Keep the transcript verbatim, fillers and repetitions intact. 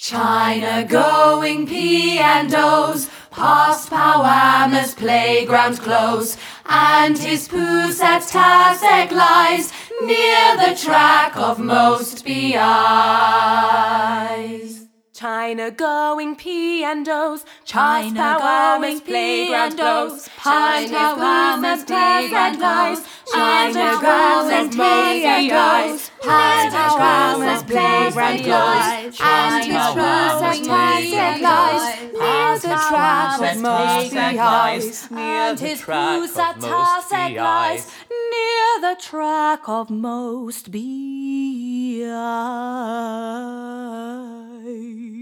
China going P and O's, past Powama's playground close, and his Poos at Tasek lies, near the track of most B Is. China going P and O's, China Powama's going playground P and O's, close, past Powama's playground close, China going P and O's, past Powama's playground close, and his Poos at Tasek lies, near the track of most B Is. and his Poos at Tasek lies, near the track of most B Is.